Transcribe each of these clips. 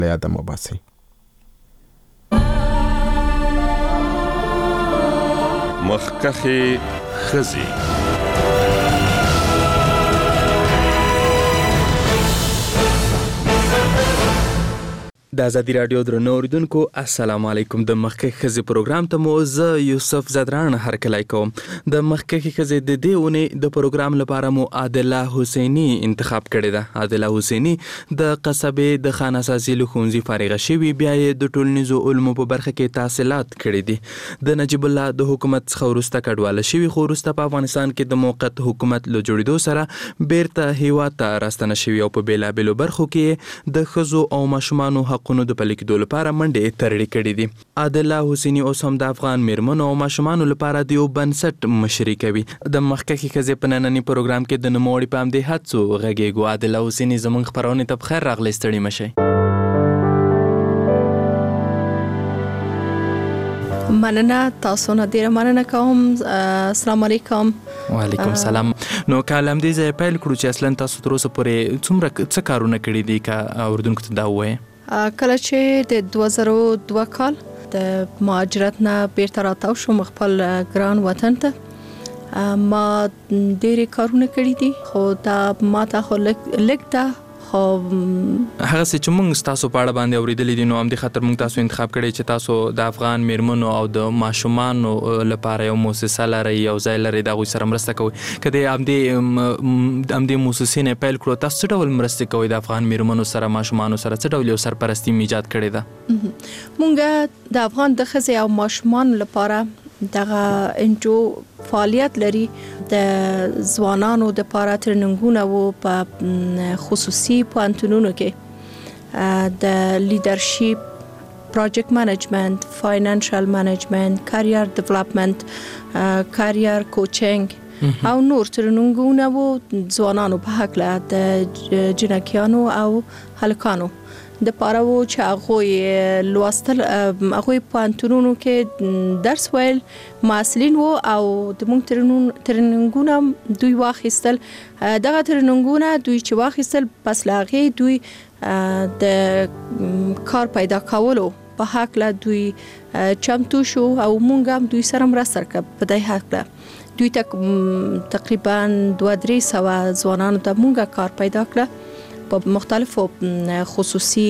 له یاده مو باسئ. مخکښې ښځې. د ازادي راډیو درنو اوریدونکو السلام علیکم. د مخکښې ښځې پروګرام ته مو زه یوسف زدران هرکلی کوم. د مخکښې ښځې د دې اونۍ د پروګرام لپاره مو عادله حسیني انتخاب کړې ده. عادله حسیني د قصبې د خانسازي له ښوونځي فارغه شوې، بیا یې د ټولنیزو علومو په برخه کې تحصیلات کړي دي. د نجیب الله د حکومت څخه وروسته کډواله شوې، خو وروسته په افغانستان کې د موقت حکومت له جوړېدو سره بیرته هیواد ته راستنه شوې او په بېلابېلو برخو کې د ښځو او ماشومانو حقونو د پلي کېدو لپاره منډې ترړې کړې دي. عادله حسیني اوس هم د افغان میرمنو او ماشومانو لپاره د یو بنسټ مشري کوي. د مخکښې ښځې په ننني پروګرام کې د نوموړي په همدې هڅو غږېږو. عادله حسیني زموږ خپرونې ته بخیر راغلی، ستړي مه شئ. مننه، تاسو نه ډیره مننه کوم. السلام علیکم. وعلیکم السلام. نو کله هم دې ځای پیل کړو چې اصلا تاسو تر اوسه پورې څومره څه کارونه کړي دي که اوریدونکو ته دا ووایې؟ کله چې د 2002 کال د مهاجرت نه بیرته راتاو شوم خپل ګران وطن ته، ما ډېرې کارونه کړي دي، خو دا ما ته خو لږ ده. خو هغه څه چې موږ ستاسو په اړه باندې اورېدلي دي، نو همدې خاطر موږ تاسو انتخاب کړی چې تاسو د افغان میرمنو او د ماشومانو لپاره یو مؤسسه لرئ، یو ځای لرئ، د هغوی سره مرسته کوئ. که د همدې مؤسسې نه پیل کړو، تاسو څه ډول مرستې کوئ د افغان میرمنو سره، ماشومانو سره؟ څه ډول یو سرپرستي ایجاد کړې ده؟ موږ د افغان د ښځې او ماشومانو لپاره دغه انجو فعالیت لري. د ځوانانو د لپاره ترننګونه وو په خصوصي پوهنتونونو کې، د لیدرشپ، پروجیکټ منیجمنت، فاینانشل منیجمنت، کاریر ډیولپمنت، کاریر کوچینګ او نور ترننګونه وو ځوانانو په هکله د جنکیانو او هلکانو د پاره وو چې هغوی لوستل، هغوی پوهنتونونو کې درس ویل، محصلین وو او د موږ ترننګونه دوی واخیستل. دغه ترننګونه دوی چې واخیستل، پس له هغې دوی د کار پیدا کولو په هکله دوی چمتو شو او موږ هم دوی سره مرسته وکړه په دې هکله. دوی تقریبا 200-300 ځوانانو ته موږ کار پیدا کړه په مختلفو خصوصي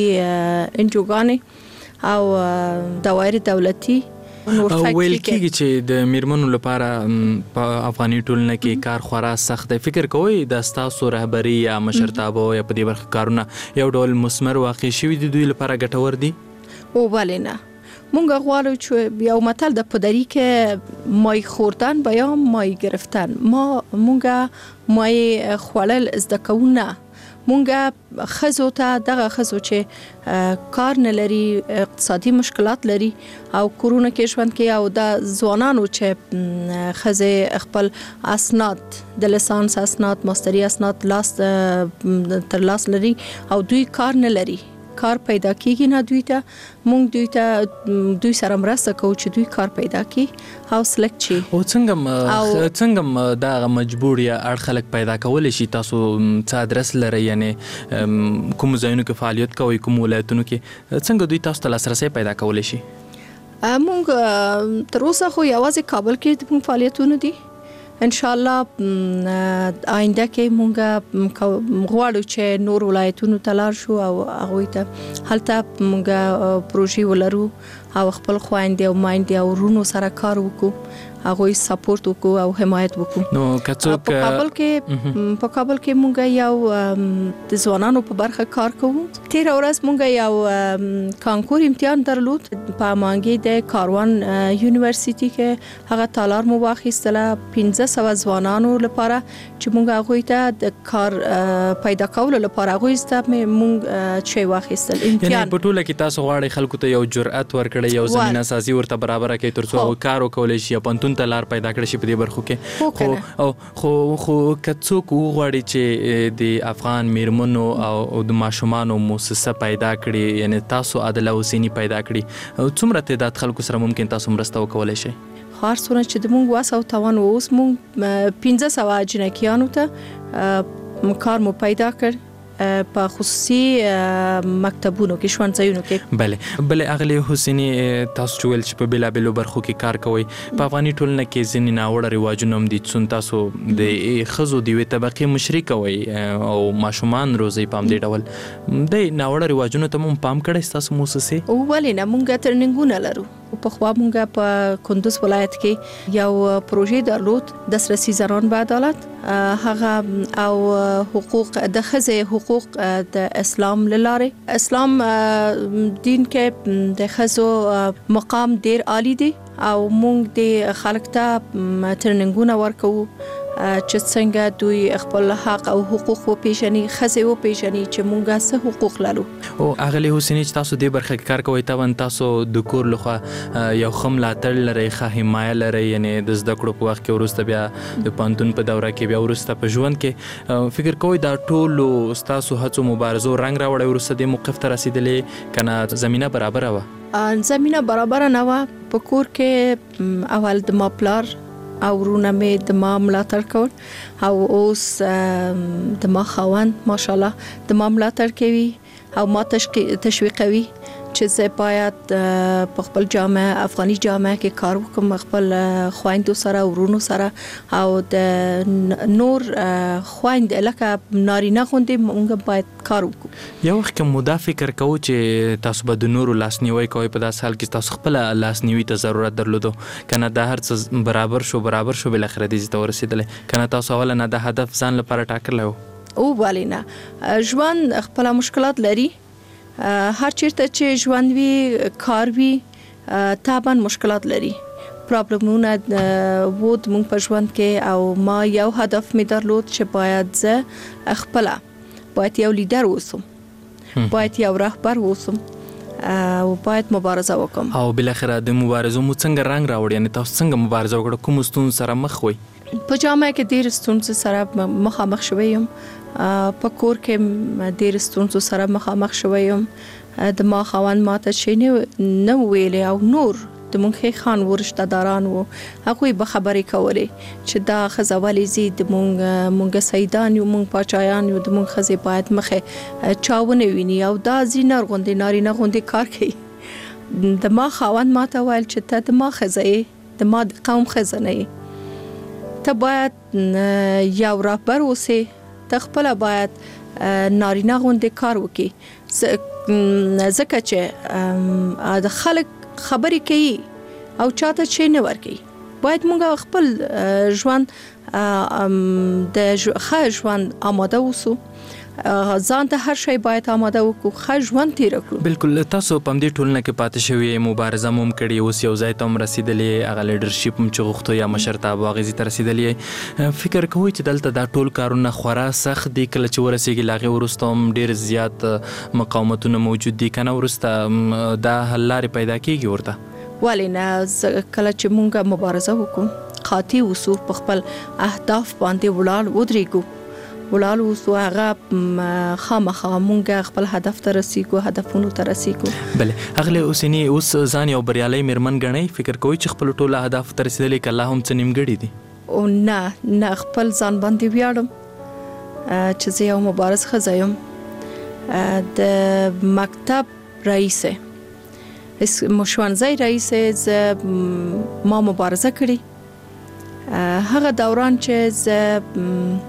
انجوګانې او دوائر دولتي. ویل کېږي چې د میرمنو لپاره په افغاني ټولنه کې کار خورا سخت دی. فکر کوئ د ستاسو رهبري یا مشرتابه یا په دې برخه کارونه یو ډول مثمر واقع شوي دي، دوی لپاره ګټور دي؟ او ولې نه. مونږ غواړو چې یو متل د پدری کې مای خوردن به یا مای گرفتن. مونږ مای خوړل زده کوو نه. مونږ ښځو ته، دغه ښځو چې کار نه لري، اقتصادي مشکلات لري او کورونه کې ژوند کوي، او د ځوانانو چې ښځې خپل اسناد د لیسانس اسناد، ماستري اسناد تر لاس لري او دوی کار نه لري، کار پیدا کیږي نه دوی ته. مونږ دوی سره مرسته کوو چې دوی کار پیدا کړي او سلیکټ شي. او څنګه دا مجبور یا اړ خلک پیدا کولی شي؟ تاسو څه ادرس لرئ؟ یعنې کوم ځایونو کې فعالیت کوئ، کوم ولایتونو کې؟ څنګه دوی تاسو ته لاسرسی پیدا کولی شي؟ مونږ تر اوسه خو یوازې کابل کې د فعالیتونه دي. ان شاء الله آینده کې مونږ غواړو چې نور ولایتونو ته لاړ شو او هغوی ته هلته مونږ پروژې ولرو او خپل خویندې او میندې او ورونو سره کار وکړو، هغوی سپورټ وکړو او حمایت وکړو. نو که څوک په کابل کې مونږ یو د ځوانانو په برخه کار کوو. تیر ورځ مونږ یو کانکور امتحان درلود په مانګې د کاروان یونیورسيټي کې. هغه تالار مو واخیستله 1500 ځوانانو لپاره چې مونږ هغوی ته د کار پیدا کولو لپاره هغوی ته مونږ چې واخیستل امتحان. یعنې په ټوله کې تاسو غواړئ خلکو ته یو جرأت ورکړئ، یو زمینه سازي ورته برابره کړئ تر څو هغوی کار وکولی شي یا پوهنتون ته لار پیدا کړی شي په دې برخو کې. خو که څوک وغواړي چې د افغان میرمنو او د ماشومانو مؤسسه پیدا کړي، یعنې تاسو عادله حسیني پیدا کړي، څومره تعداد خلکو سره ممکن تاسو مرسته وکولی شئ؟ هر څونه چې د مونږ وس او توان و، اوس مونږ 1500 جنکیانو ته کار مو پیدا کړ. په خصوصي مکتبونو کې ښوونځیونو کې. بله اغلی حسیني تاسو چې په بېلابېلو برخو کې کار کوئ په افغاني ټولنه کې ځینې ناوړه رواجونه هم دي څون تاسو د ښځو د یوې طبقې مشري کوئ او ماشومان روزئ په همدې ډول د ناوړه رواجونو ته هم پام کړی ستاسو موسسې؟ ولې نه، موږ ترننګونه لرو. پخوا موږ په کندوز ولایت کې یو پروژې درلود د دسترسي زنان به عدالت، هغه او حقوق د ښځې حقوق د اسلام لاره. اسلام دین کې د ښځو مقام ډیر عالی دی او موږ د خلک ته ترننګونه ورکوو چې څنګه دوی خپل حق او حقوق وپیژني، ښځې وپیژني چې موږ څه حقوق لرو. او اغلی حسیني چې تاسو دې برخه کې کار کوئ ته تاسو د کور لخوا یو ښه ملاتړ لرئ، ښه حمایه لرئ، یعنی د زده کړو په وخت کې وروسته بیا د پوهنتون په دوره کې بیا وروسته په ژوند کې فکر کوئ دا ټولو ستاسو هڅو مبارزو رنګ راوړی وروسته دې موقف ته رسېدلې که زمینه برابره وه؟ زمینه برابره نه وه. په کور کې اول د ما پلار او ورونه مې د ما ملاتړ کول او اوس د ما خاوند ماشاءالله د ما ملاتړ کوي او ما تشویقوي چې زه باید په خپل جامعه افغاني جامعه کې کار وکم، خپل خويندو سره ورونو سره او د نور خويند لکه نارینه غوندې موږ باید کار وکړو. یو وخت کوم مدا فکر کوو چې تاسو به د نورو لاسنیوي کوئ په داس حال کې تاسو خپل لاسنیوي ته ضرورت درلودو کنه دا هر څه برابر شو بل اخر دې ته ورسېدل کنه تاسو اوله نه د هدف ځان لپاره ټاکلی و؟ او بالینا ژوند خپل مشکلات لري، هر چیرته چې ژوند وی کار وی طبعا مشکلات لري، پرابلمونه وود مونږ په ژوند کې او ما یو هدف می درلود چې باید زه خپل باید یو لیډر اوسم، باید یو رهبر اوسم او باید مبارزه وکم. او بل اخر د مبارزو مو څنګه رنگ راوړ، یعنی تاسو څنګه مبارزه وکړه، کوم ستون سره مخ وي؟ په جامعه کې ډیر ستونزو سره مخامخ شوم، په کور کې ډیر ستونزو سره مخامخ شوم. د ما خاوند ماته شي نه ویلې او نور د مونږ خان ورشته داران وو هغه به خبرې کولې چې دا خزوالي زید مونږ سیدان یو مونږ پاچایان یو د مونږ خزې باید مخه چاونه ویني او دا زینر غوندې نارینه غوندې کار کوي. د ما خاوند ماته ویل چې ته د ما خزې د ما د قوم خزنه ته باید یو رهبر اوسې، ته خپل باید نارینه غوندې کار وکړي ځکه چې د خلک خبرې کوي او چاته چې نه ورکوي. باید موږ خپل ژوند د ښه ژوند آماده اوسو، ځان ته هر شی باید آماده وکړو، ښه ژوند تیر کړو. بالکل. تاسو په دې ټولنه کې پاتې شوی مبارزه مم کړې، اوس یو ځای ته هم رسیدلې، هغه لیډرشپ هم چې غوښتو یا مشرتابه هغې ته رسیدلې. فکر کوئ چې دلته دا ټول کارونه خورا سخت دي کله چې ورسېږي له هغې وروسته هم ډېر زیات مقاومتونه موجود دي که نه وروسته دا حل لارې پیدا کېږي ورته؟ ولې نه، کله چې مونږ مبارزه وکړو قاطع اوسو، په خپل اهداف باندې ولاړ اوسو، هغه خامخا مونږ خپل هدف ته رسیږو، هدفونو ته رسیږو. بله اغلی حسیني اوس ځان یو بریالۍ میرمن ګڼئ؟ فکر کوئ چې خپل ټول اهداف ته رسیدلې که لا هم څه نیمګړي دي؟ او نه خپل ځان باندې ویاړم چې زه یو مبارز ښځه یم، د مکتب رئیسه ښوونځی رئیسه ما مبارزه کړې، هغه دوران چې زه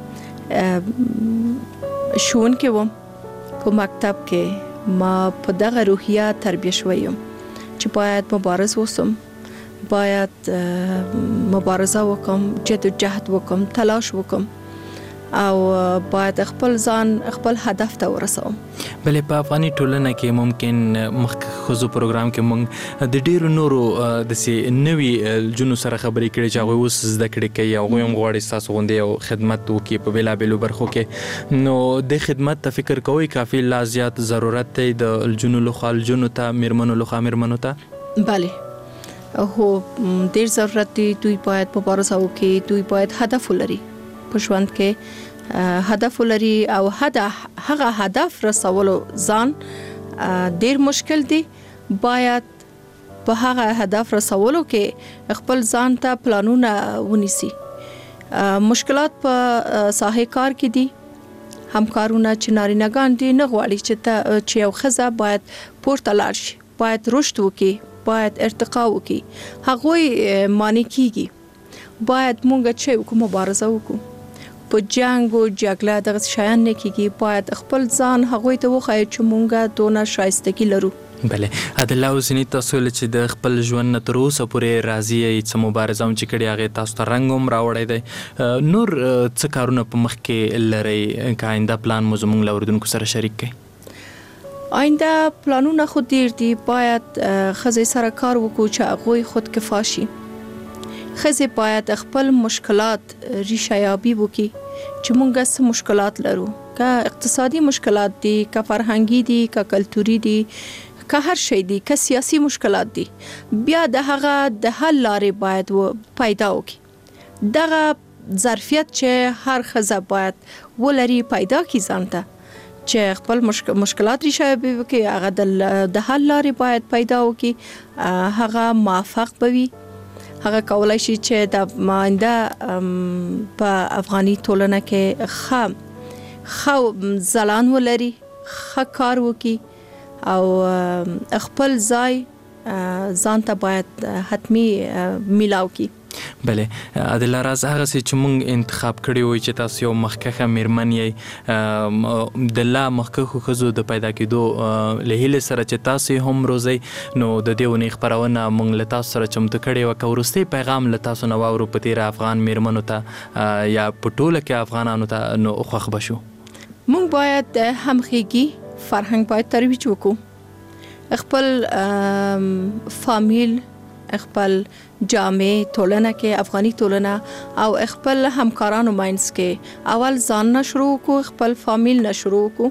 ښوونکې وم په مکتب کې ما په دغه روحیه تربیه شوی یم چې باید مبارز اوسم، باید مبارزه وکم، جدوجهد وکم، تلاش وکم او باید خپل ځان خپل هدف ته ورسوم. بلې په افغاني ټولنه کې ممکن مخکې ښځو پروګرام کې موږ د ډېرو نورو داسې نوي جنو سره خبرې کړې چې هغوی اوس زده کړې کوي، هغوی هم غواړي ستاسو غوندې یو خدمت وکړي په بېلابېلو برخو کې. نو د خدمت ته فکر کوئ کافي لا زیات ضرورت دی د الجنو لخوا الجنو ته، میرمنو لخوا میرمنو ته؟ بله هو ډېر ضرورت دی. دوی باید مبارزه وکړي، دوی باید هدف ولري په ژوند کې، هدف ولري او هغه هدف رسولو ځان ډیر مشکل دی. باید په هغه هدف رسولو کې خپل ځان ته پلانونه ونیسي. مشکلات په ساحه کار کې دي، همکارونه چې نارینه‌ګان دي نه غواړي چې یو ښځه باید پورته لاړ شي، باید رشد وکړي، باید ارتقا وکړي، هغوی مانع کیږي. باید مونږ چې وکړو مبارزه وکړو، په جنگ او جګړه دغه شیان نه کیږي. باید خپل ځان هغوی ته وښایو چې مونږ دونه شایستګي لرو. بله عادل الله حسیني، تاسو چې د خپل ژوند نه تر اوسه پورې راضي یې، څه مبارزه هم چې کړې هغې تاسو ته رنګ هم راوړی دی، نور څه کارونه په مخ کې لرئ که آینده پلان مو زموږ له اورېدونکو سره شریک کړئ؟ آینده پلانونه خو ډیر دي. باید ښځې سره کار وکړو چې هغوی خودکفا شي. ښځې باید خپل مشکلات ریشه یابي وکړي چې مونږ څه مشکلات لرو، که اقتصادي مشکلات دي، که فرهنګي دي، که کلتوري دي، که هر شی دي، که سیاسي مشکلات دي، بیا د هغه د حل لارې باید پیدا وکړي. دغه ظرفیت چې هر ښځه باید ولري پیدا کړي ځان ته، چې خپل مشکلات ریشه یابي وکړي، هغه د حل لارې باید پیدا وکړي، هغه موفق به وي. هغه کولای شي چې د آینده په افغاني ټولنه کې ښه ځلان ولري، ښه کار وکړي او خپل ځای ځان ته باید حتمی میلاو کړي. بله عادل راز، هغه څه چې موږ انتخاب کړی وي چې تاسو یو مخکښه میرمن یې، د لا مخکښو ښځو د پیدا کېدو له هیلې سره چې تاسو هم روزئ، نو د دې اونۍ خپرونه موږ له تاسو سره چمتو کړې وه. که وروستی پیغام له تاسو نه واورو په تېره افغان میرمنو ته یا په ټوله کې افغانانو ته، نو خوښ به شو. موږ باید د همغږي فرهنګ باید ترویج وکړو. خپل فامیل، خپل جامع ټولنه کې، افغاني ټولنه او خپل همکارانو ماینس کې اول ځان نه شروع وکړو، خپل فامیل نه شروع وکړو،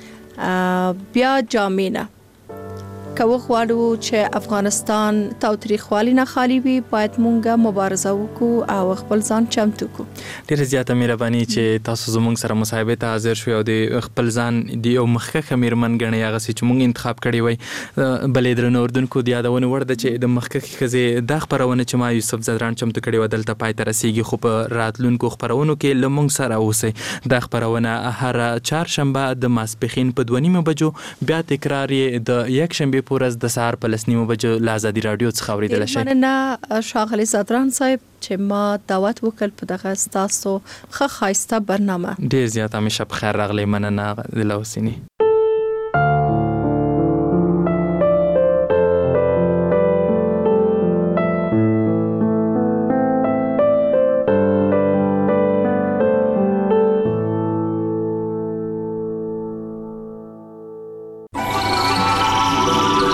بیا جامع نه. که وغواړو چې افغانستان تاوتریخوالي نه خالي وي، باید مونږ مبارزه وکړو او خپل ځان چمتو کړو. ډېره زیاته مهرباني چې تاسو زموږ سره مصاحبې ته حاضر شوئ او د خپل ځان د یو مخکښه میرمن ګڼئ، هغه څه چې مونږ انتخاب کړی وی. بلې درنو اورېدونکو، د یادونې وړ ده چې د مخکښې ښځې دا خپرونه چې ما یوسف زدران چمتو کړې وه دلته پای ته رسیږي، خو په راتلونکو خپرونو کې له مونږ سره اوسئ. دا خپرونه هره چهارشنبه د ماسپښین په 2:30 بجو، بیا تکرار یې د یکشنبې په ورځ د سهار په 9:30 بجو له ازادي راډیو څخه اورېدلی شئ. مننه ښاغلي زدران صاحب چې ما دعوت وکړ په دغه ستاسو ښه ښایسته برنامه. ډېر زیات، همیشه په خیر راغلی. مننه عادل الله حسیني.